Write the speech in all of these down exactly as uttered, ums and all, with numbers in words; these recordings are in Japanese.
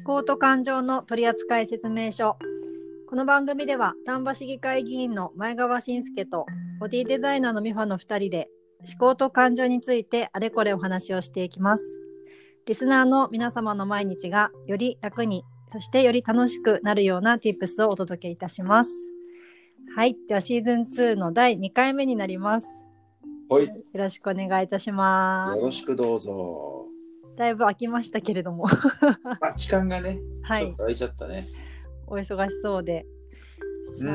考と感情の取扱説明書。この番組では丹波市議会議員の前川信介とボディデザイナーの美穂のふたりで思考と感情についてあれこれお話をしていきます。リスナーの皆様の毎日がより楽に、そしてより楽しくなるような Tips をお届けいたします。はい、ではシーズンツーのだいにかいめになります。 はい、 よろしくお願いいたします。 よろしくどうぞ。 だいぶ空きましたけれどもあ、期間がね、 はい、 ちょっと空いちゃったね。 お忙しそうで。 うん、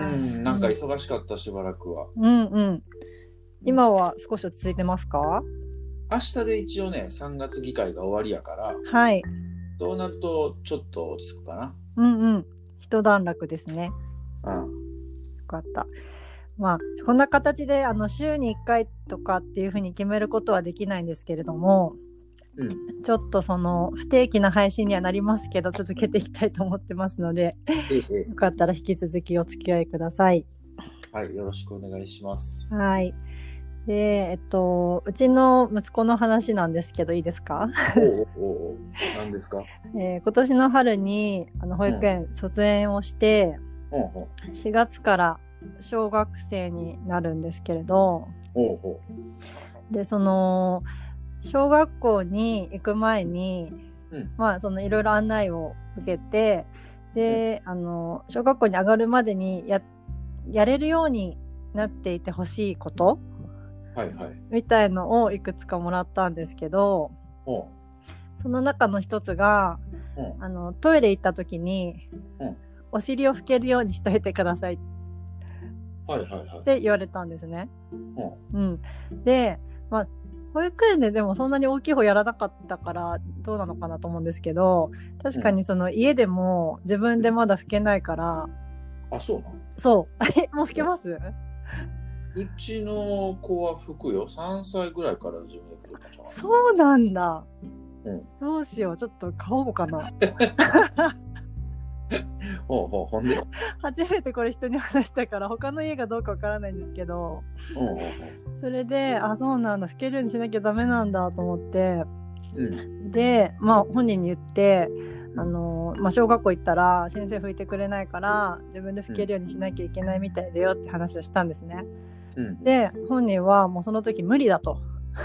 なんか忙しかった、しばらくは。 うんうん。今は少し落ち着いてますか？ 明日で一応ね、さんがつ議会が終わりやから、 はい。 そうなるとちょっと落ち着くかな。 うんうん。一段落ですね。 うん。 よかった。まあこんな形であの週にいっかいとかっていうふうに決めることはできないんですけれども、うん、ちょっとその不定期な配信にはなりますけど、続けていきたいと思ってますので、ええ、よかったら引き続きお付き合いください。 はい、よろしくお願いします。 はい。で、えっと、うちの息子の話なんですけど、いいですか？ おうおうおう、何ですか？ えー、今年の春にあの保育園卒園をして、うん、しがつから小学生になるんですけれど、 おうおう、 で、その小学校に行く前に、うん、まあそのいろいろ案内を受けて、で、うん、あの小学校に上がるまでにややれるようになっていてほしいこと、はいはい、みたいのをいくつかもらったんですけど、おその中の一つが、うん、あのトイレ行った時に、うん、お尻を拭けるようにしといてください、はいはいはい、って言われたんですね。うん、うん、で、まあ保育園ででもそんなに大きい方やらなかったからどうなのかなと思うんですけど、確かにその家でも自分でまだ拭けないから、 うん、あ、そうなの？ そうもう拭けます？うちの子は拭くよ。さんさいぐらいから自分で拭くかな。 そうなんだ、うん、どうしよう、ちょっと買おうかなほうほう、ほんで初めてこれ人に話したから他の家がどうかわからないんですけど、うんうんうん、それであ、そうなんだ、拭けるようにしなきゃダメなんだと思って、うん、で、まあ本人に言って、あのまあ、小学校行ったら先生拭いてくれないから自分で拭けるようにしなきゃいけないみたいだよって話をしたんですね、うん、で本人はもうその時無理だと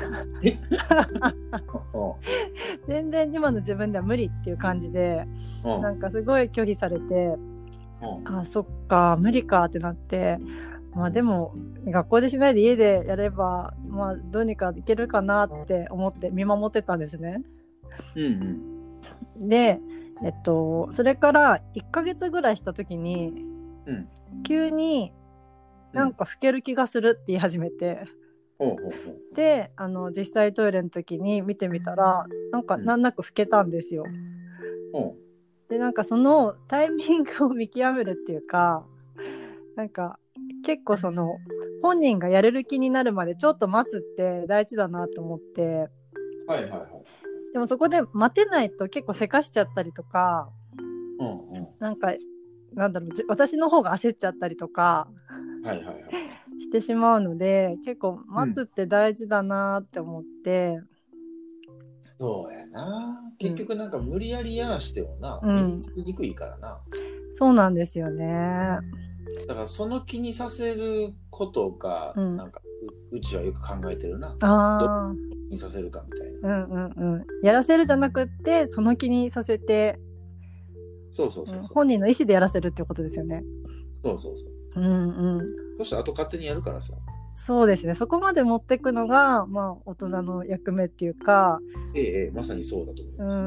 全然今の自分では無理っていう感じで、なんかすごい拒否されて、あ、そっか無理かってなって、まあでも学校でしないで家でやればまあどうにかいけるかなって思って見守ってたんですね、うんうん、で、えっとそれからいっかげつぐらいした時に、うん、急になんか拭ける気がするって言い始めて、うん、で、あの実際トイレの時に見てみたらなんか難なく拭けたんですよ、うん、でなんかそのタイミングを見極めるっていうか、なんか結構その本人がやれる気になるまでちょっと待つって大事だなと思って、はいはいはい、でもそこで待てないと結構せかしちゃったりとか、うんうん、なんかなんだろう、私の方が焦っちゃったりとか、はいはいはい、してしまうので結構待つって大事だなって思って、うん、 そうやな、結局なんか無理やりやらしてもな、うん、身につきにくいからな、 そうなんですよね。 だからその気にさせることが、うん、なんか う, うちはよく考えてるな。 あどう気にさせるかみたいな。 うんうんうん。やらせるじゃなくってその気にさせて、 そうそうそうそう、うん、 本人の意思でやらせるってことですよね。 そうそうそう。 うんうん。 そしてあと勝手にやるからさ。 そうですね。そこまで持っていくのがまあ大人の役目っていうか。 ええええ、まさにそうだと思います。 うん、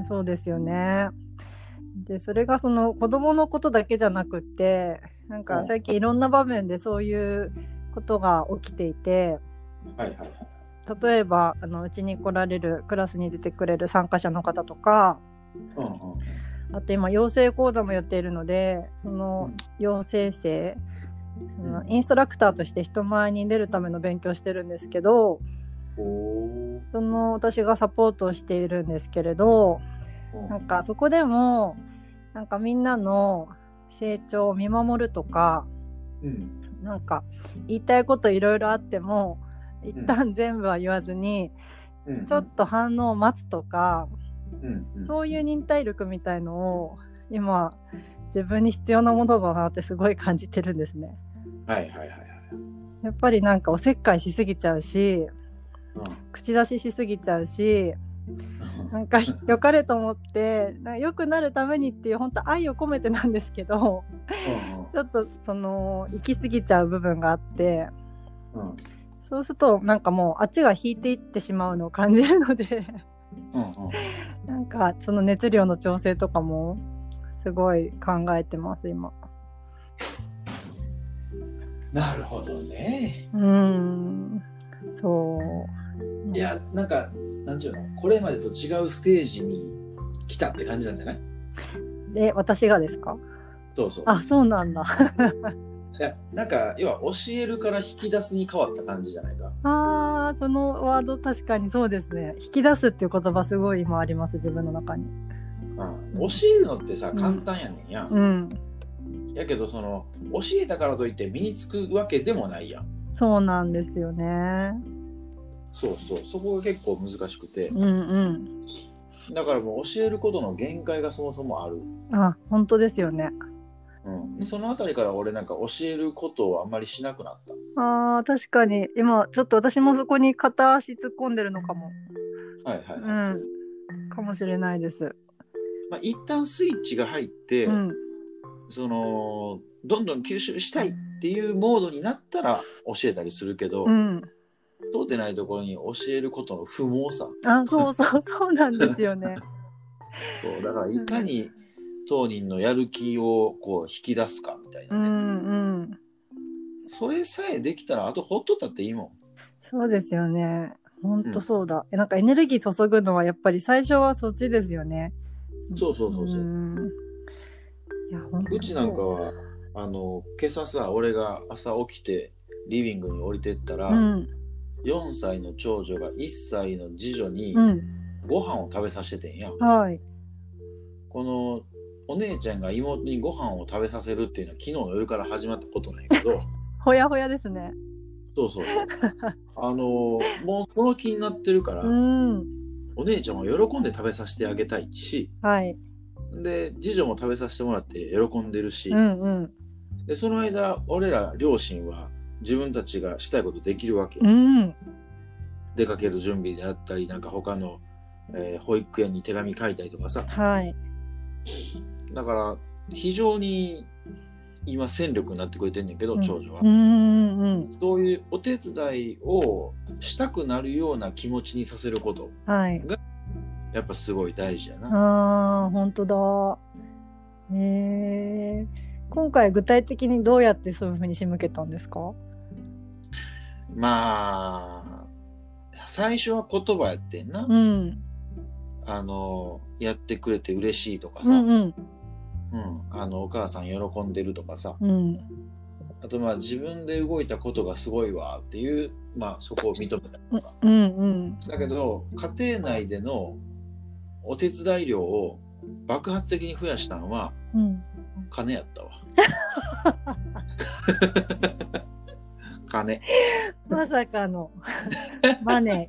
そうですよね。でそれがその子供のことだけじゃなくて、なんか最近いろんな場面でそういうことが起きていて、はいはいはい、例えばあのうちに来られるクラスに出てくれる参加者の方とか、うんうん、あと今養成講座もやっているので、その養成生、そのインストラクターとして人前に出るための勉強してるんですけど、その私がサポートをしているんですけれど、なんかそこでもなんかみんなの成長を見守るとか、うん、なんか言いたいこといろいろあっても一旦全部は言わずに、うん、ちょっと反応を待つとか、 うんうん、 そういう忍耐力みたいのを今自分に必要なものだなってすごい感じてるんですね。 はいはいはいはい。 やっぱりなんかおせっかいしすぎちゃうし、 うん、 口出ししすぎちゃうし、なんか良かれと思って良くなるためにっていう本当愛を込めてなんですけど、うんうん、ちょっとその行き過ぎちゃう部分があって、うん、そうするとなんかもうあっちが引いていってしまうのを感じるので、うんうん、なんかその熱量の調整とかもすごい考えてます今。 なるほどね。 うーん、そう。 いや、なんかなんていうの、これまでと違うステージに来たって感じなんじゃない？ で、私がですか？ そうそう。 あ、そうなんだ。 いや、なんか要は教えるから引き出すに変わった感じじゃないか。 ああ、そのワード確かにそうですね。引き出すっていう言葉すごい今あります、自分の中に。 うん、教えるのってさ、簡単やねんや、うんうん、やけどその教えたからといって身につくわけでもないやん。 そうなんですよね。 そうそう、そこが結構難しくて、 うんうん、 だからもう教えることの限界がそもそもある。 あ、本当ですよね。 うん、そのあたりから俺なんか教えることをあんまりしなくなった。 あー、確かに今ちょっと私もそこに片足突っ込んでるのかも。 はいはいはい、 うん、かもしれないです。 まあ、一旦スイッチが入って、うん、そのどんどん吸収したいっていうモードになったら教えたりするけど、うん、そうでないところに教えることの不毛さ。 あ、そうそうそうなんですよね。 そうだからいかに当人のやる気をこう引き出すかみたいなね、うんうん、それさえできたらあとほっとったっていいもん。 そうですよね。ほんとそうだ、うん、なんかエネルギー注ぐのはやっぱり最初はそっちですよね。 そうそうそうそう。うんいやうちなんかはあの今朝さ、俺が朝起きてリビングに降りてったら、うん、よんさいの長女がいっさいの次女にご飯を食べさせててんや、うん、はい。このお姉ちゃんが妹にご飯を食べさせるっていうのは昨日の夜から始まったことなんやけどほやほやですね。 そうそうそうあのもうその気になってるから、うん、お姉ちゃんは喜んで食べさせてあげたいし、はい、で次女も食べさせてもらって喜んでるし、うんうん、でその間俺ら両親は自分たちがしたいことできるわけ、うん、出かける準備であったりなんか他の、えー、保育園に手紙書いたりとかさ、はい、だから非常に今戦力になってくれてんねんけど、うん、長女は、うんうんうん、そういうお手伝いをしたくなるような気持ちにさせることがやっぱすごい大事やな、はい、 あー本当だ。へー、今回具体的にどうやってそういう風に仕向けたんですか？ まあ最初は言葉やってんな、うん、あのやってくれて嬉しいとかさ、うんうんうん、あのお母さん喜んでるとかさ、うん、あとまあ自分で動いたことがすごいわっていう、まあ、そこを認めたりとか、うんうん、だけど家庭内でのお手伝い量を爆発的に増やしたのは、うん、金やったわ金まさかのマネ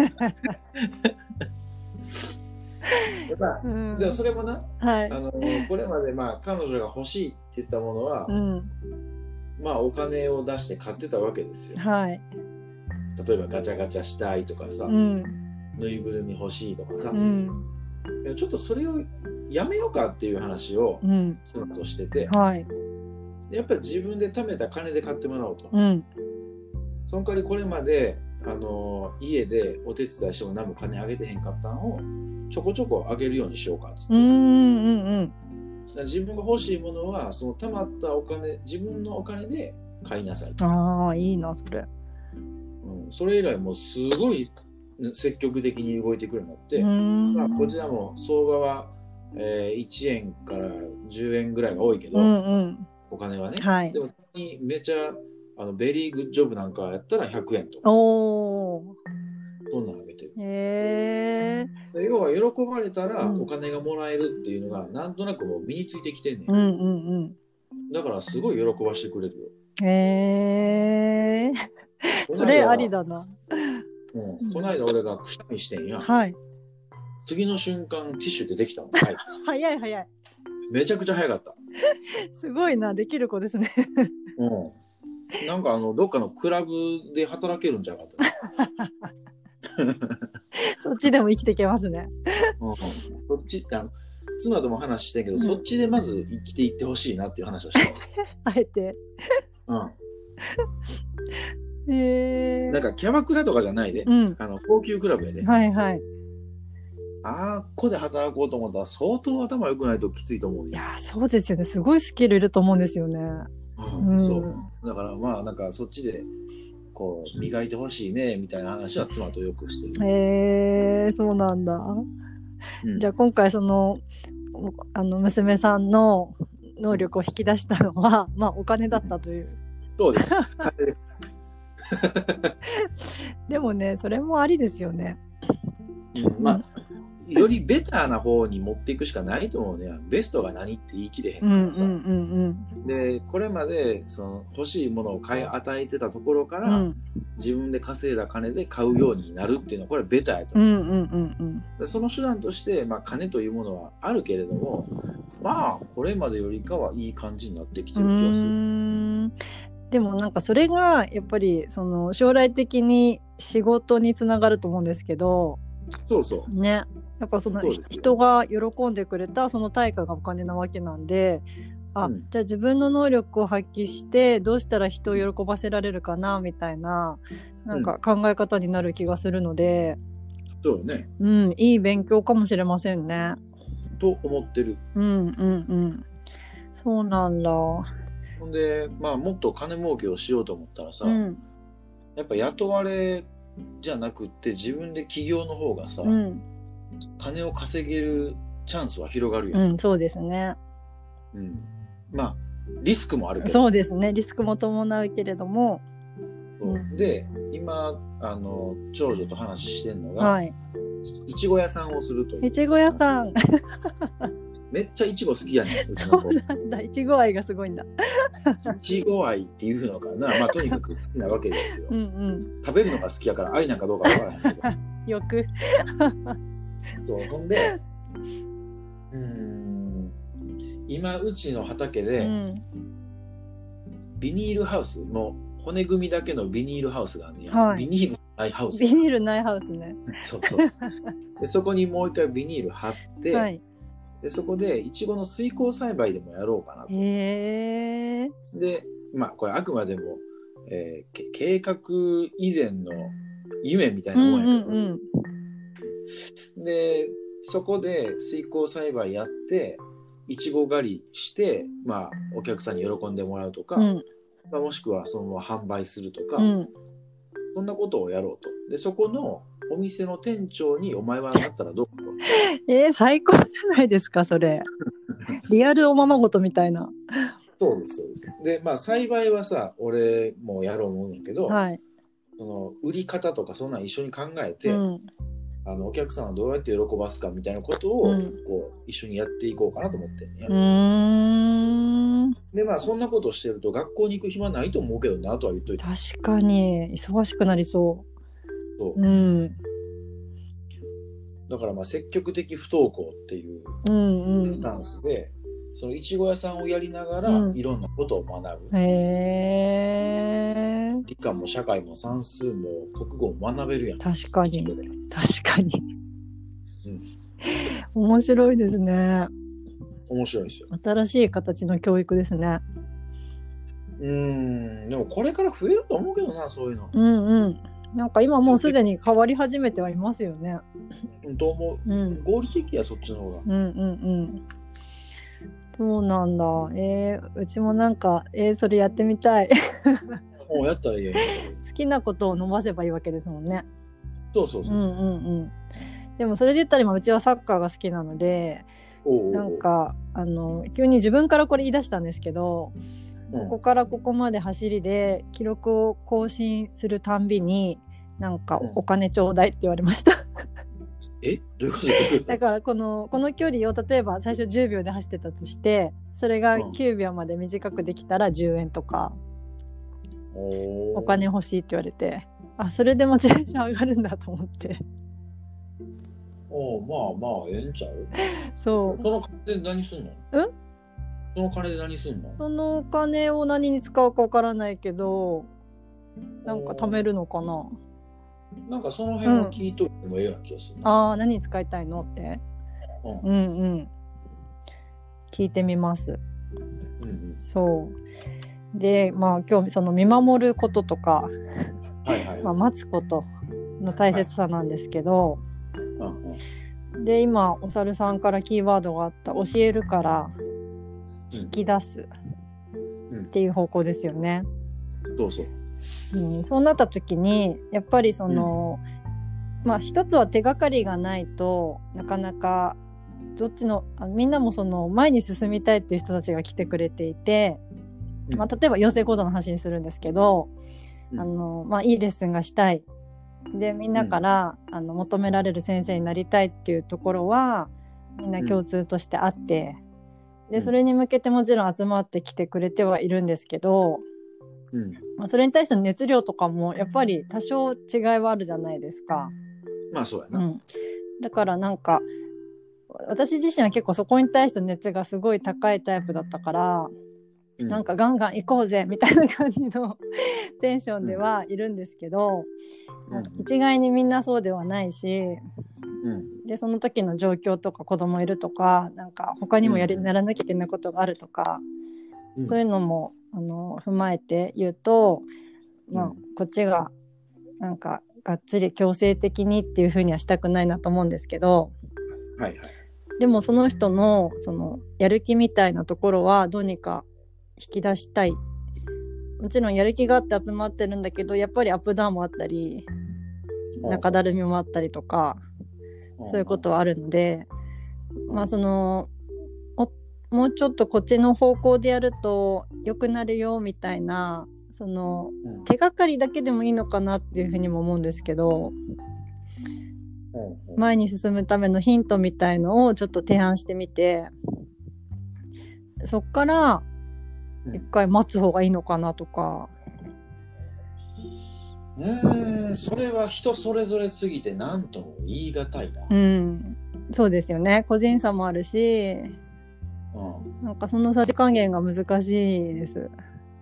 まあ、うん、でもそれもな、はい、あのこれまでまあ彼女が欲しいって言ったものは、うん、まあお金を出して買ってたわけですよ、はい、例えばガチャガチャしたいとかさ、うん、ぬいぐるみ欲しいとかさ、うん、ちょっとそれをやめようかっていう話を妻としてて、うんはい、やっぱり自分で貯めた金で買ってもらおうと、うん、その代わりこれまであの家でお手伝いしても何も金あげてへんかったのをちょこちょこあげるようにしようかっつって、うんうんうん、自分が欲しいものはその貯まったお金、自分のお金で買いなさいと。 ああいいなそれ、 うん、それ以来もうすごい積極的に動いてくるようになって、うんまあ、こちらも相場は、えー、いちえんからじゅうえんぐらいが多いけど、うんうん、お金はね、はい、でもめちゃあのベリーグッドジョブなんかやったらひゃくえんとかおそんなのあげてる。へー、要は喜ばれたらお金がもらえるっていうのがなんとなくもう身についてきてんねん、うんうんうん、だからすごい喜ばしてくれるよ。 へーそれありだな、 うん、この間俺がくしゃみしてんや、 はい、 次の瞬間ティッシュでできたの、はい、 早い早い。 めちゃくちゃ早かった。 すごいな、できる子ですね。 うん。なんかあのどっかのクラブで働けるんじゃなかった。 そっちでも生きていけますね。 うん、そっちってあの妻とも話してんけど、うん、そっちでまず生きていってほしいなっていう話をして。 あえて。うん。へえ。 なんかキャバクラとかじゃないで、うん、あの高級クラブやで。 はいはい。 あっこで働こうと思ったら相当頭良くないときついと思う。 いやそうですよね。すごいスキルいると思うんですよね。 うんうん、そうだからまあなんかそっちでこう磨いてほしいねみたいな話は妻とよくしてる。 へえー、そうなんだ。うん、じゃあ今回そのあの娘さんの能力を引き出したのは、まあお金だったという。 そうです。 でもね、それもありですよね。 うん、まあ、よりベターな方に持っていくしかないと思うね。ベストが何って言い切れへんからさ。うんうんうんうん、で、これまでその欲しいものを買い与えてたところから、うん、自分で稼いだ金で買うようになるっていうのはこれはベターやと思う。うんうんうんうん、でその手段として、まあ、金というものはあるけれども、まあこれまでよりかはいい感じになってきてる気がする。うーん、 でもなんかそれがやっぱりその将来的に仕事につながると思うんですけど。 そうそうね。やっぱその人が喜んでくれたその対価がお金なわけなんで、あ、うん、じゃあ自分の能力を発揮してどうしたら人を喜ばせられるかなみたいななんか考え方になる気がするので、 うん、そうね。 うん、いい勉強かもしれませんね。 と思ってる。 うんうんうん。そうなんだ。ほんで、まあもっと金儲けをしようと思ったらさ、うん、やっぱ雇われじゃなくって自分で起業の方がさ、うん、金を稼げるチャンスは広がるよね。 うん、そうですね。 うん、まあリスクもあるけど。 そうですね。リスクも伴うけれども。 そうで今あの長女と話してんのが、はい、いちご屋さんをするという。 いちご屋さん。 めっちゃいちご好きやねん。うちの子。 そうなんだ。いちご愛がすごいんだ。 いちご愛っていうのかな。まあとにかく好きなわけですよ。うんうん、食べるのが好きやから愛なんかどうかわからないけど。 よく。 そうほんで、うーん今うちの畑で、うん、ビニールハウスもう骨組みだけのビニールハウスがあるね、はい、ビニールないハウス。 ビニールないハウスね。 そうそう。でそこにもう一回ビニール貼って。はい、でそこでいちごの水耕栽培でもやろうかなと。へー。でまあこれあくまでも、えー、計画以前の夢みたいなもんやけど、うんうんうん、でそこで水耕栽培やっていちご狩りして、まあ、お客さんに喜んでもらうとか、うんまあ、もしくはそのまま販売するとか、うん、そんなことをやろうと。でそこのお店の店長にお前はなったらどうかと。 えー、最高じゃないですかそれ。リアルおままごとみたいな。 そうですそうです。でまあ栽培はさ俺もやろう思うんやけど、はい、その売り方とかそんなん一緒に考えて、うん、あのお客さんはどうやって喜ばすかみたいなことを、うん、こう一緒にやっていこうかなと思ってんね。うーん。でまあそんなことをしてると学校に行く暇ないと思うけどなとは言っといて。 確かに忙しくなりそう。そう。うん。 だからまあ積極的不登校っていうスタンスで、うんうん、そのいちご屋さんをやりながら、うん、いろんなことを学ぶ。へー。理科も社会も算数も国語も学べるやん。 確かに確かに、うん、面白いですね。 面白いですよ。 新しい形の教育ですね。 うーんでもこれから増えると思うけどなそういうの。 うんうんなんか今もうすでに変わり始めてはいますよね。 と思う、うん、合理的やそっちの方が。うんうんうんそうなんだ。えー、うちもなんかえー、それやってみたい。 もうやったらいいよね。 好きなことを伸ばせばいいわけですもんね。 そうそうそうそう、うんうんうん、 でもそれで言ったら今うちはサッカーが好きなのでなんかあの急に自分からこれ言い出したんですけど、ここからここまで走りで記録を更新するたんびになんかお金ちょうだいって言われました、うん、 えどういうことだからこの、この距離を例えば最初じゅうびょうで走ってたとしてそれがきゅうびょうまで短くできたらじゅうえんとか、うん、お金欲しいって言われてあそれでモチベーション上がるんだと思っておまあまあええんちゃう。 そうその金で何すんの。 うんその金で何すんの。 そのお金を何に使うかわからないけど、なんか貯めるのかな。 なんかその辺は聞いといてもええような気がする、 うん、ああ何に使いたいのって、うん、うんうん聞いてみます、うんうん、そうでまあ今日その見守ることとか、はいはいまあ、待つことの大切さなんですけど、はいうんうん、で今お猿さんからキーワードがあった教えるから引き出すっていう方向ですよね、 うん、そうそううん、そうなった時にやっぱりその、うん、まあ一つは手がかりがないとなかなかどっちのあみんなもその前に進みたいっていう人たちが来てくれていて、うんまあ、例えば養成講座の話にするんですけど、うんあのまあ、いいレッスンがしたいでみんなから、うん、あの求められる先生になりたいっていうところはみんな共通としてあって、うん、でそれに向けてもちろん集まってきてくれてはいるんですけど、うんまあ、それに対しての熱量とかもやっぱり多少違いはあるじゃないですか。 まあそうやな、うん、 だからなんか私自身は結構そこに対して熱がすごい高いタイプだったから、うん、なんかガンガン行こうぜみたいな感じのテンションではいるんですけど、うん、一概にみんなそうではないし、うん、でその時の状況とか子供いるとかなんか他にもやり、うん、やらなきゃいけないことがあるとか、うん、そういうのもあの踏まえて言うと、まあ、うん、こっちがなんかがっつり強制的にっていう風にはしたくないなと思うんですけど、はいはい、でもその人のそのやる気みたいなところはどうにか引き出したい。もちろんやる気があって集まってるんだけどやっぱりアップダウンもあったり中だるみもあったりとかそういうことはあるので、まあそのもうちょっとこっちの方向でやると良くなるよみたいなその手がかりだけでもいいのかなっていうふうにも思うんですけど、前に進むためのヒントみたいのをちょっと提案してみてそっから一回待つ方がいいのかなとか。 うーんそれは人それぞれすぎて何とも言い難いな。 うんそうですよね個人差もあるし、うん、なんかそのさじ加減が難しいです。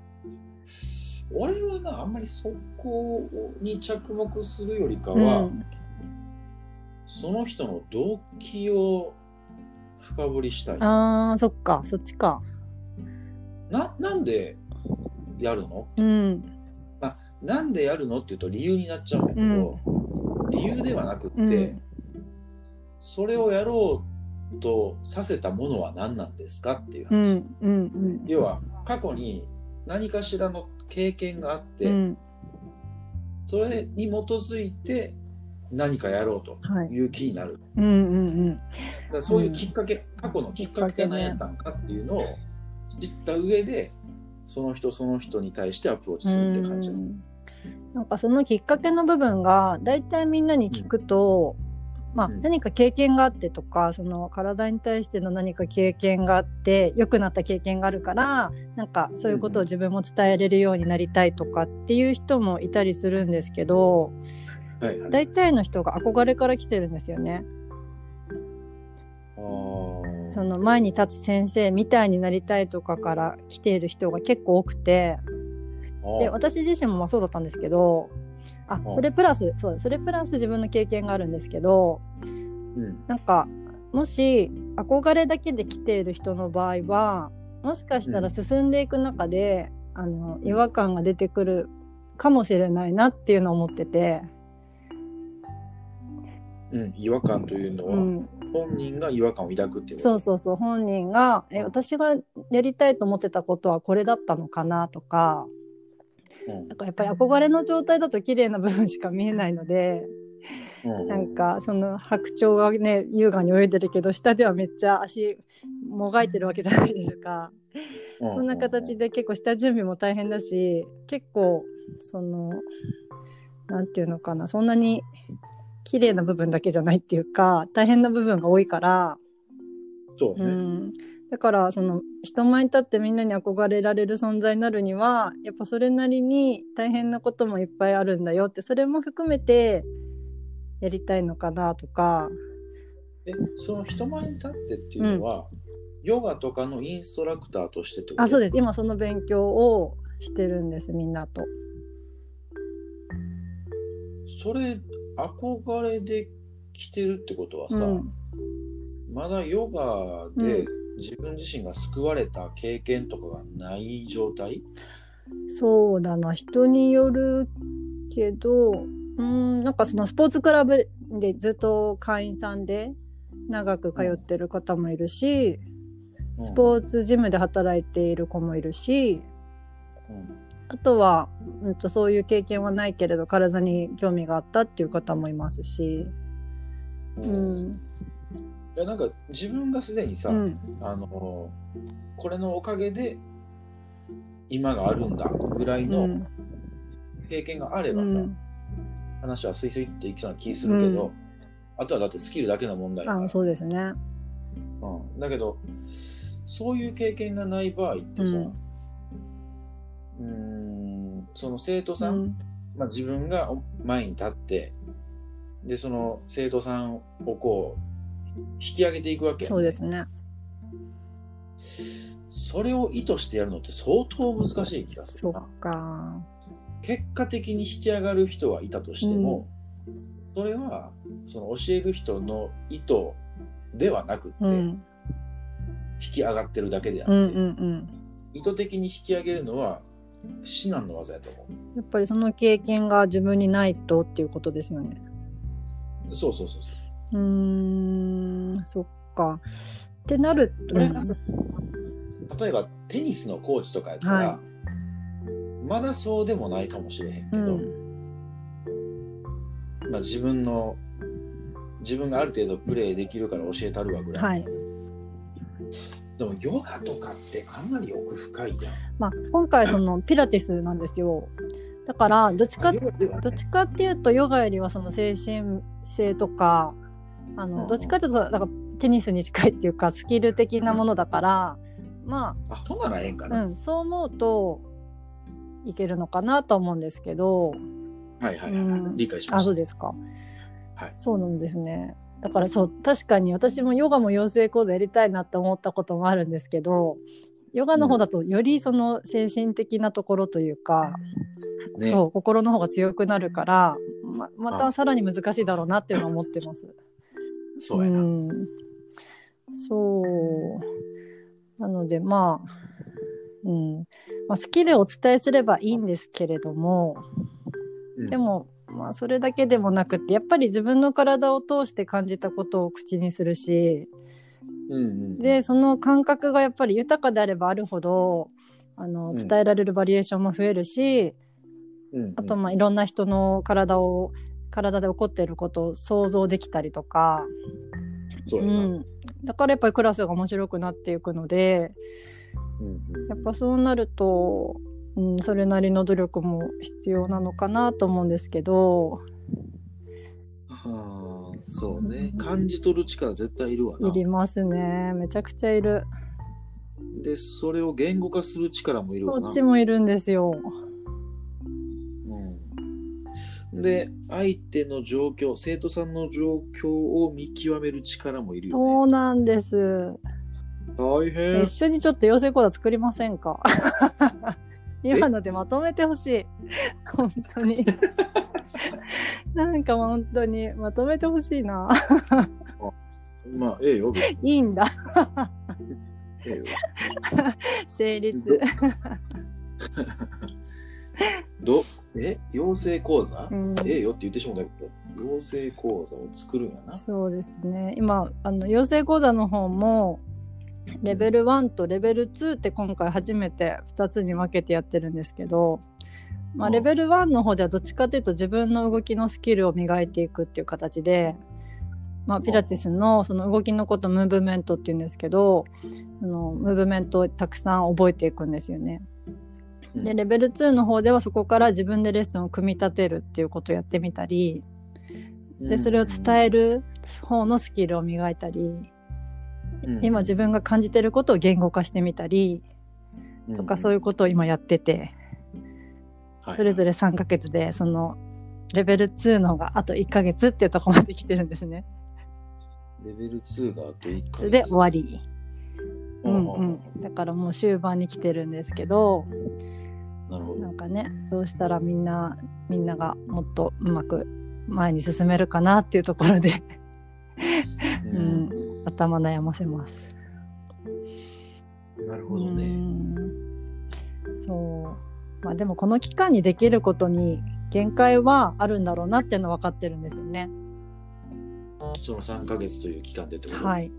俺はなあんまりそこに着目するよりかは、うん、その人の動機を深掘りしたい。 あーそっかそっちか。 な, なんでやるの、うんまあ、なんでやるのって言うと理由になっちゃうんだけど、うん、理由ではなくって、うん、それをやろうとさせたものは何なんですかっていう話、うんうんうん、要は過去に何かしらの経験があって、うん、それに基づいて何かやろうという気になる、はいうんうんうん、だからそういうきっかけ、うん、過去のきっかけが何やったんかっていうのを知った上でその人その人に対してアプローチするって感じ。 うんなんかそのきっかけの部分がだいたいみんなに聞くと、うんまあ、何か経験があってとかその体に対しての何か経験があって良くなった経験があるからなんかそういうことを自分も伝えれるようになりたいとかっていう人もいたりするんですけど、はいはい、だいたいの人が憧れから来てるんですよね。その前に立つ先生みたいになりたいとかから来ている人が結構多くてで私自身もまあそうだったんですけどあそれプラスそうそれプラス自分の経験があるんですけど、うん、なんかもし憧れだけで来ている人の場合はもしかしたら進んでいく中で、うん、あの違和感が出てくるかもしれないなっていうのを思ってて、 うん、違和感というのは、うん本人が違和感を抱くっていうこと。 そうそうそう本人がえ私がやりたいと思ってたことはこれだったのかなとか、うん、なんかやっぱり憧れの状態だと綺麗な部分しか見えないので、うん、なんかその白鳥はね優雅に泳いでるけど下ではめっちゃ足もがいてるわけじゃないですか、うん、そんな形で結構下準備も大変だし結構そのなんていうのかなそんなに綺麗な部分だけじゃないっていうか大変な部分が多いからそうね、うん、 だからその人前に立ってみんなに憧れられる存在になるにはやっぱそれなりに大変なこともいっぱいあるんだよってそれも含めてやりたいのかなとかえ、その人前に立ってっていうのは、うん、ヨガとかのインストラクターとしてってこと？ あ、そうです。今その勉強をしてるんです、みんなと。 それ憧れで来てるってことはさ、うん、まだヨガで自分自身が救われた経験とかがない状態？ うん、そうだな、人によるけど、うーん、なんかそのスポーツクラブでずっと会員さんで長く通ってる方もいるし、うん、スポーツジムで働いている子もいるし、うん、あとは、うんと、そういう経験はないけれど体に興味があったっていう方もいますし、うん、 いやなんか自分がすでにさ、うん、あのこれのおかげで今があるんだぐらいの経験があればさ、うん、話はスイスイっていきそうな気するけど、うん、あとはだってスキルだけの問題だから。 あ、そうですね、 うん、だけどそういう経験がない場合ってさ、うんうーんその生徒さん、うんまあ、自分が前に立ってでその生徒さんをこう引き上げていくわけや、ね、 そうですね。 それを意図してやるのって相当難しい気がするな。 そっか。 結果的に引き上がる人はいたとしても、うん、それはその教える人の意図ではなくって、うん、引き上がってるだけであって、うんうんうん、意図的に引き上げるのは至難の技やと思う。 やっぱりその経験が自分にないとっていうことですよね。 そうそうそうそう。 うーん、そっか。ってなると、 これが例えばテニスのコーチとかやったら、はい、まだそうでもないかもしれへんけど、うんまあ、自分の自分がある程度プレーできるから教えたるわぐらい、はい、でもヨガとかってかなり奥深いやん。 まあ、今回そのピラティスなんですよ。だからどっちか、ね、どっちかっていうとヨガよりはその精神性とかあの、うんうん、どっちかっていうとだからテニスに近いっていうかスキル的なものだから、うん、まあ、 あ、そうならええんかな、 うん、そう思うといけるのかなと思うんですけど、 はいはいはい、うん、理解しました。 あ、そうですか。 はい、 そうなんですね。だからそう確かに私もヨガも養成講座やりたいなって思ったこともあるんですけど、ヨガの方だとよりその精神的なところというか、うんね、そう心の方が強くなるから、ま, またさらに難しいだろうなっていうのは思ってます。 そうやな、うん、 そうなのでまあ、うんまあ、スキルをお伝えすればいいんですけれども、うん、でもまあそれだけでもなくってやっぱり自分の体を通して感じたことを口にするし、うんうん、でその感覚がやっぱり豊かであればあるほどあの伝えられるバリエーションも増えるし、うん、あとまあいろんな人の体を体で起こっていることを想像できたりとか、 そうやな、うん、 だからやっぱりクラスが面白くなっていくので、うんうん、やっぱそうなると、うん、それなりの努力も必要なのかなと思うんですけど、 はあ、そうね、感じ取る力絶対いるわな。 いりますね、めちゃくちゃいる。 でそれを言語化する力もいるわな。 そっちもいるんですよ。 うん、で相手の状況、生徒さんの状況を見極める力もいるよね。 そうなんです。 大変。 一緒にちょっと養成講座作りませんか？今のでまとめてほしい。本当に。なんか本当にまとめてほしいな。 まあ、ええよ。 いいんだ。 ええよ。 成立。 どえ養成講座、うん、ええよって言ってしまうんだけど、養成講座を作るんやな。 そうですね。今あの養成講座の方もレベルワンとレベルツーって今回初めてふたつに分けてやってるんですけど、まあ、レベルワンの方ではどっちかというと自分の動きのスキルを磨いていくっていう形で、まあ、ピラティスのその動きのことムーブメントっていうんですけど、あのムーブメントをたくさん覚えていくんですよね。でレベルツーの方ではそこから自分でレッスンを組み立てるっていうことをやってみたり、でそれを伝える方のスキルを磨いたり、今自分が感じてることを言語化してみたりとか、そういうことを今やってて、それぞれさんかげつでそのレベルツーの方があといっかげつっていうところまで来てるんですね。 レベルツーがあといっかげつで終わり。うんうん。だからもう終盤に来てるんですけど、 なるほど。 なんかね、どうしたらみんなみんながもっとうまく前に進めるかなっていうところで、うん、頭悩ませます。 なるほどね。 そう。まあでもこの期間にできることに限界はあるんだろうなっていうのは分かってるんですよね。 そのさんかげつという期間でってこと？ はい。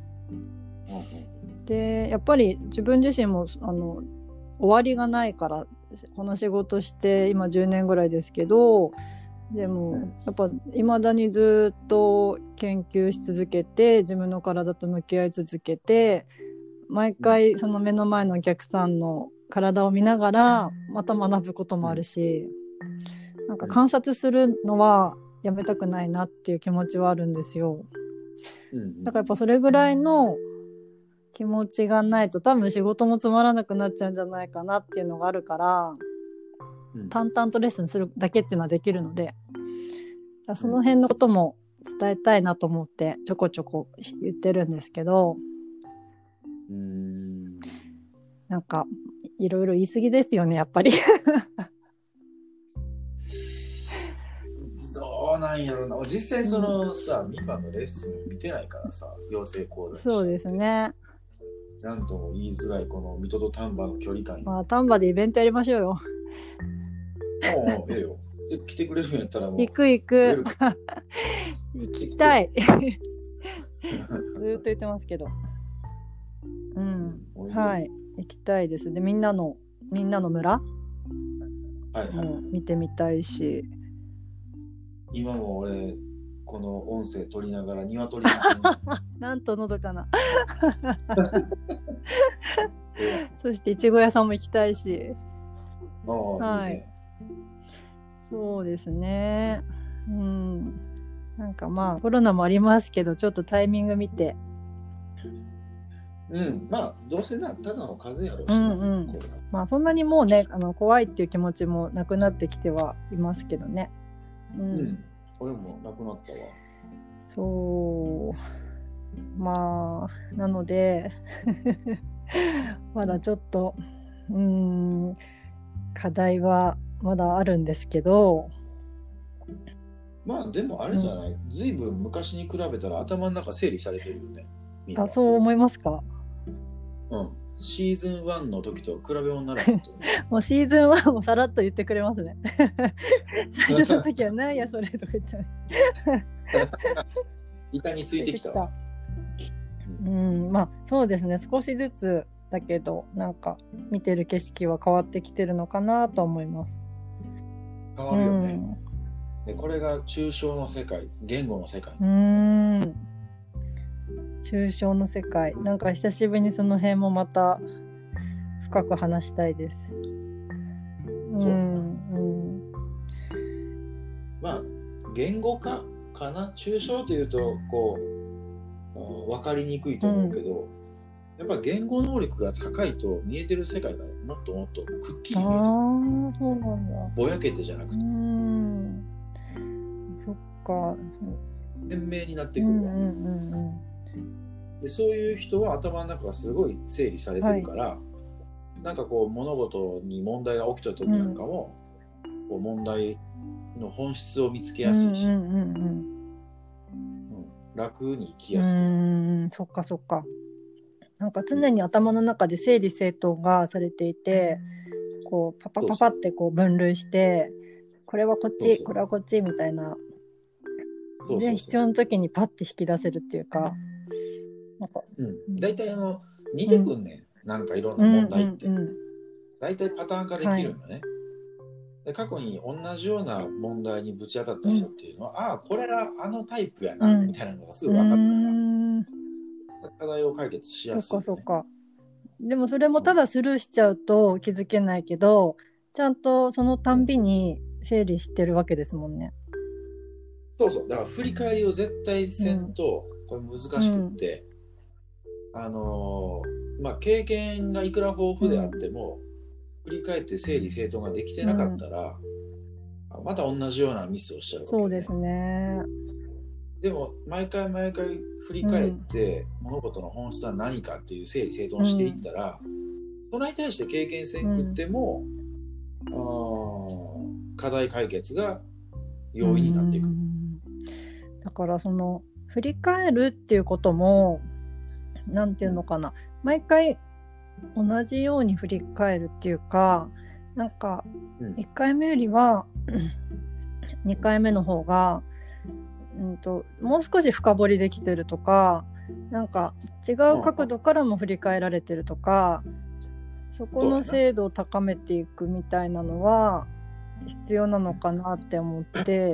で、やっぱり自分自身もあの終わりがないからこの仕事して今じゅうねんぐらいですけど、でもやっぱ未だにずっと研究し続けて自分の体と向き合い続けて、毎回その目の前のお客さんの体を見ながらまた学ぶこともあるし、なんか観察するのはやめたくないなっていう気持ちはあるんですよ。だからやっぱそれぐらいの気持ちがないと多分仕事もつまらなくなっちゃうんじゃないかなっていうのがあるから、うん、淡々とレッスンするだけっていうのはできるので、その辺のことも伝えたいなと思ってちょこちょこ言ってるんですけど、うーん、なんかいろいろ言い過ぎですよね、やっぱり。 どうなんやろな。実際そのさ、ミカのレッスン見てないからさ、養成講座にしたって。 そうですね。 なんとも言いづらいこの水戸と丹波の距離感。 まあ丹波でイベントやりましょうよ。 おうおう、ええよ。で来てくれるんやったらもう。 行く行く。行きたい。ずーっと言ってますけど。うん。はい。行きたいです。で、みんなの、みんなの村、はいはい、もう見てみたいし。 今も俺、この音声取りながら鶏なんとのどかな。そしていちご屋さんも行きたいし。はい。いいね。そうですね。うん。なんかまあコロナもありますけど、ちょっとタイミング見て。 うん。まあどうせなただの風邪やろうしな。うんうん、 まあそんなにもうね、あの怖いっていう気持ちもなくなってきてはいますけどね。 うん。うん、俺もなくなったわ。 そう。まあなのでまだちょっとうーん課題はまだあるんですけど、 まあでもあれじゃない、うん、ずいぶん昔に比べたら頭の中整理されてるよね。 みんな。あ、そう思いますか？ うん。シーズンワンの時と比べ物にならないともうシーズンワンもさらっと言ってくれますね。最初の時は何やそれとか言って板についてきたわ。 うん、まあそうですね、少しずつだけどなんか見てる景色は変わってきてるのかなと思います。 変わるよね、うん、でこれが抽象の世界、言語の世界。 うーん、抽象の世界、なんか久しぶりにその辺もまた深く話したいです。 そう、うんうん、まあ言語化かな。抽象というとこう分かりにくいと思うけど、うん、やっぱ言語能力が高いと見えてる世界がもっともっとくっきり見えてくる。ああ、そうなんだ。ぼやけてじゃなくて、うーん、 そっか、 鮮明になってくるわ、うんうんうんうん、でそういう人は頭の中がすごい整理されてるから、はい、なんかこう物事に問題が起きた時なんかも、うん、こう問題の本質を見つけやすいし、うんうんうんうん、楽に生きやすい。うーん、そっかそっか。なんか常に頭の中で整理整頓がされていて、こうパパパパってこう分類して、これはこっち、そうそう、これはこっちみたいな。そうそうそう、で必要な時にパッて引き出せるっていうか、 なんか、うん、だいたいあの似てくんね、うん、なんかいろんな問題って、うんうんうん、だいたいパターン化できるんだね。はい、で過去に同じような問題にぶち当たった人っていうのは、うん、ああこれはあのタイプやな、うん、みたいなのがすぐ分かるから、うん、課題を解決しやすい、ね。 そっかそっか。でもそれもただスルーしちゃうと気づけないけど、ちゃんとそのたんびに整理してるわけですもんね。 そうそう、だから振り返りを絶対せんと、これ難しくって、うん、あのー、まあ経験がいくら豊富であっても、うん、振り返って整理整頓ができてなかったら、うん、また同じようなミスをしちゃうわけ、ね、 そうですね。 でも毎回毎回振り返って、うん、物事の本質は何かっていう整理整頓していったら、うん、それに対して経験せんくっても、うん、課題解決が容易になっていく、うん、 だからその振り返るっていうこともなんていうのかな、毎回同じように振り返るっていうか、なんかいっかいめよりは、うん、にかいめの方がうんと、もう少し深掘りできてるとか、なんか違う角度からも振り返られてるとか、そこの精度を高めていくみたいなのは必要なのかなって思って、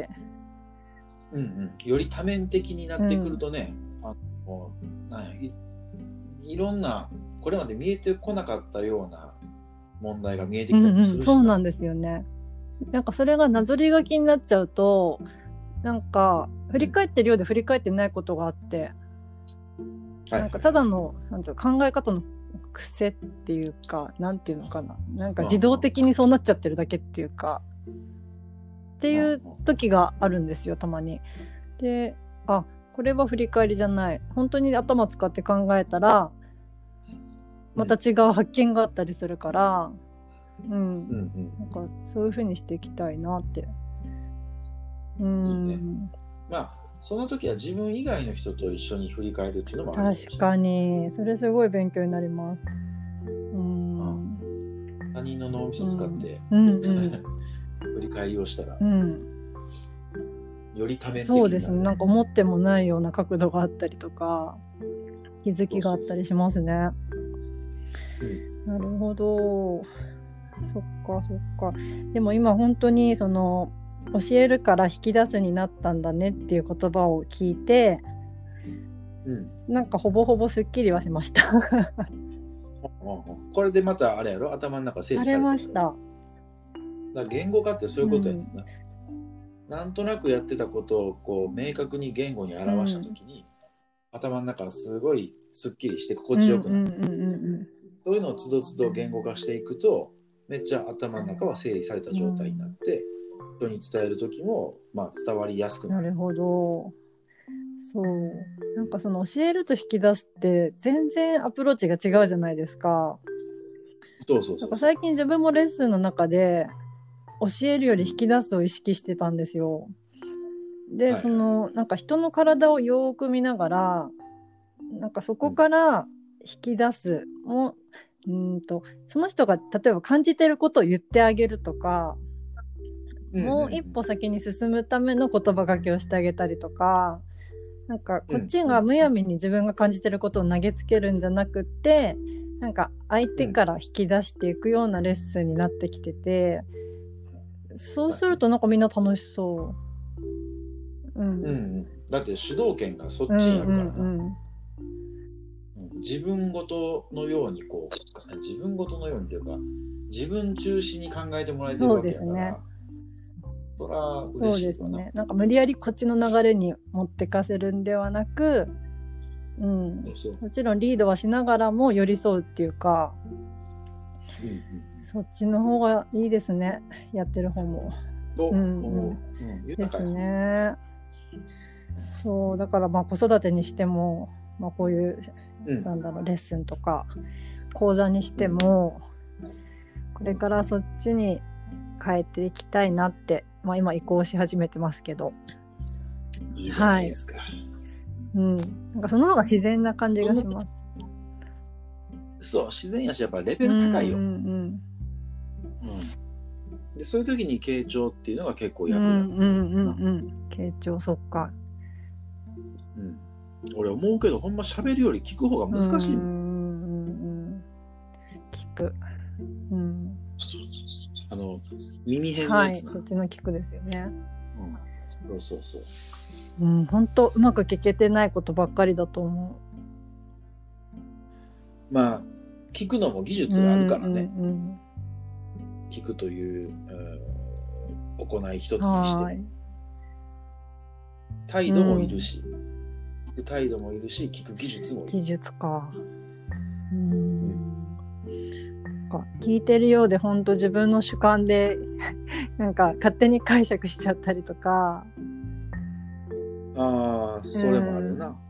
うんうん、より多面的になってくるとね、うん、あのなんや い, いろんなこれまで見えてこなかったような問題が見えてきたりもするし、うんうん、 そうなんですよね。なんかそれがなぞり書きになっちゃうと、なんか振り返ってるようで振り返ってないことがあって、うん、なんかただのなんていう考え方の癖っていうか、なんていうのかな、なんか自動的にそうなっちゃってるだけっていうか、っていう時があるんですよ、たまに。で、あ、これは振り返りじゃない、本当に頭使って考えたらまた違う発見があったりするから、うん、うんうん、なんかそういう風にしていきたいなって。うん、いいね。 まあその時は自分以外の人と一緒に振り返るっていうのもあるかもしれない。 確かにそれすごい勉強になります。うん、 他人の脳みそを使って、 うんうんうん、 振り返りをしたら、 うん、 より多面的になる。 そうですね。なんか思ってもないような角度があったりとか気づきがあったりしますね。うん、なるほど。そっかそっか。でも今本当にその教えるから引き出すになったんだねっていう言葉を聞いて、うん、なんかほぼほぼすっきりはしましたこれでまたあれやろ、頭の中整理されてる。 されました。だから言語化ってそういうことやねんな、うん、なんとなくやってたことをこう明確に言語に表したときに、うん、頭の中がすごいすっきりして心地よくなる、うんうんうんうん、そういうのをつどつど言語化していくとめっちゃ頭の中は整理された状態になって、うん、人に伝える時も、まあ、伝わりやすくなる。 なるほど。そう。なんかその教えると引き出すって全然アプローチが違うじゃないですか。 そうそうそうそう。 なんか最近自分もレッスンの中で教えるより引き出すを意識してたんですよ。で、はい、そのなんか人の体をよく見ながら、なんかそこから引き出す、うん、もうんとその人が例えば感じてることを言ってあげるとか、うんうんうん、もう一歩先に進むための言葉がけをしてあげたりとか、なんかこっちがむやみに自分が感じてることを投げつけるんじゃなくって、なんか相手から引き出していくようなレッスンになってきてて、そうするとなんかみんな楽しそう。うん。うんうん、 だって主導権がそっちにあるからな。うんうんうん、自分ごとのようにこう自分ごとのようにというか自分中心に考えてもらえてるわけだから。そうですね。そら嬉しいわな。そうですね。 なんか無理やりこっちの流れに持ってかせるんではなく、うん、そうそう、もちろんリードはしながらも寄り添うっていうか、うんうん、そっちの方がいいですね。やってる方も。と、うんうんうん、ですね。そうだからまあ子育てにしても、まあ、こういう、うん、なんだろうレッスンとか講座にしても、これからそっちに変えていきたいなって、まあ、今移行し始めてますけど。 いいじゃないですか。はい、 うん、なんかその方が自然な感じがします。 そう、自然やしやっぱレベル高いよ。うんうんうんうん、でそういう時に傾聴っていうのが結構役立つ。うんうんうんうん。 傾聴、そっか。 うん。俺思うけどほんま喋るより聞く方が難しいもん。うんうんうん。 聞く。うん。 あの耳辺のやつな、 はい、そっちの聞くですよね。 うん、そうそうそう。 うん、本当うまく聞けてないことばっかりだと思う。まあ聞くのも技術があるからね。うんうんうん、聞くという、うん、行い一つにして態度もいるし、うん、聞く態度もいるし聞く技術もいる。 技術か。うん。うん聞いてるようで本当自分の主観でなんか勝手に解釈しちゃったりとか。 ああ、 あそれもあるな。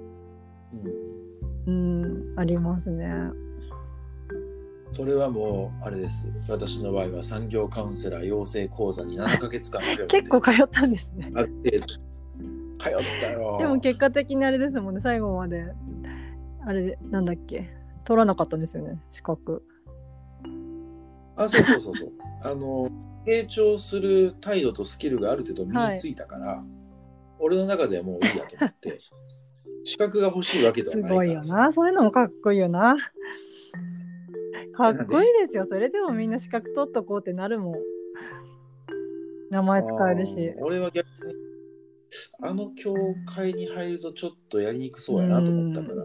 うん、うん、ありますね。 それはもうあれです。私の場合は産業カウンセラー養成講座にななかげつかん通って結構通ったんですね。 ある程度通ったよ。 でも結果的にあれですもんね、最後まであれなんだっけ、取らなかったんですよね、資格。 あ、そうそうそうそう。あの成長する態度とスキルがある程度身についたから、はい、俺の中ではもういいやと思って資格が欲しいわけではないから。すごいよな、そういうのもかっこいいよな。かっこいいですよ。それでもみんな資格取っとこうってなるもん。名前使えるし。 俺は逆にあの教会に入るとちょっとやりにくそうやなと思ったから、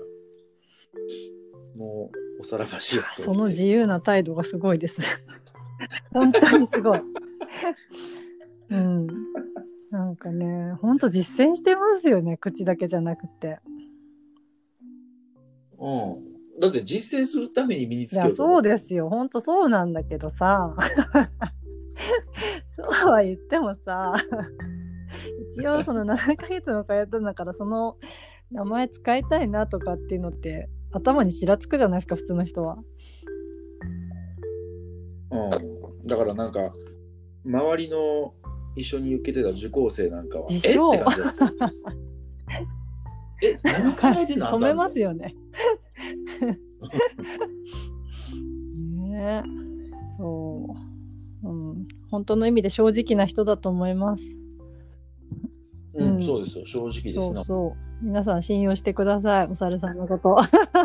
もうおさらばしようとその自由な態度がすごいです本当にすごいうん、なんかね、本当実践してますよね、口だけじゃなくて。 うん、だって実践するために身につけようと。 いやそうですよ、本当そうなんだけどさそうは言ってもさ一応そのななかげつも通ったんだから、その名前使いたいなとかっていうのって頭にちらつくじゃないですか、普通の人は。 うん、だからなんか周りの一緒に受けてた受講生なんかはでしょうえって感じだったえ、何考えてんの？ 止めますよねねえ、そう、うん、本当の意味で正直な人だと思います。 うん、うん、そうですよ、正直ですね。 そうそう、皆さん信用してください、お猿さんのこと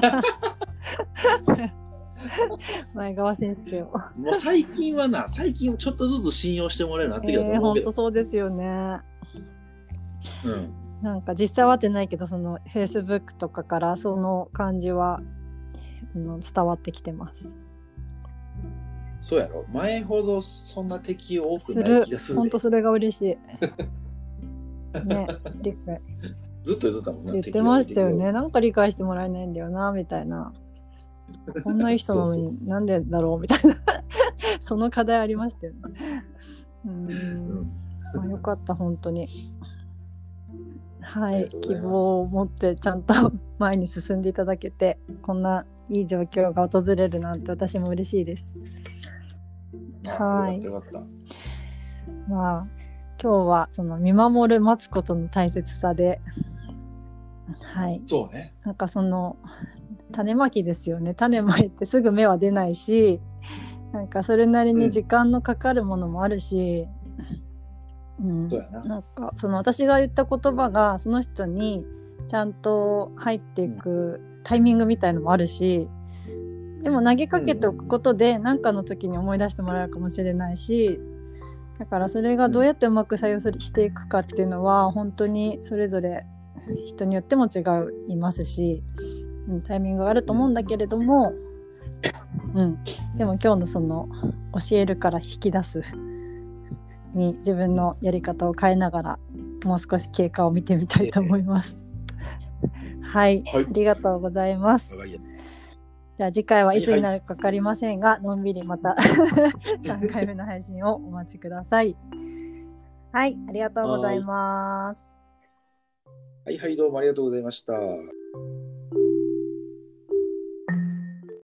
前川先生をもう最近はな、最近ちょっとずつ信用してもらえるようになってきたと思うけど。 本当そうですよね。 うん。 なんか実際は会ってないけど、その Facebook とかからその感じは伝わってきてます。 そうやろ、前ほどそんな敵多くない気がする。 本当それが嬉しいね、理解ずっと言ってたもんね。 言ってましたよね。なんか理解してもらえないんだよなみたいな。こんないい人なのになんでだろうみたいなその課題ありましたよね。うーん、うん、まあ、よかった本当に。はい、希望を持ってちゃんと前に進んでいただけて、こんないい状況が訪れるなんて私も嬉しいです。はい。よかったよかった。まあ今日はその見守る待つことの大切さで、はい。 そうね。 なんかその種まきですよね。種まいてすぐ芽は出ないし、なんかそれなりに時間のかかるものもあるし、うん、そうやな。なんかその私が言った言葉がその人にちゃんと入っていくタイミングみたいのもあるし、でも投げかけておくことで何かの時に思い出してもらえるかもしれないし、だからそれがどうやってうまく採用していくかっていうのは本当にそれぞれ人によっても違いますし、うん、タイミングがあると思うんだけれども、うん、でも今日のその教えるから引き出すに自分のやり方を変えながらもう少し経過を見てみたいと思います。はい、はい、ありがとうございます。じゃあ次回はいつになるか分かりませんが、はいはい、のんびりまたさんかいめの配信をお待ちください。はい、ありがとうございます。 はいはい、どうもありがとうございました。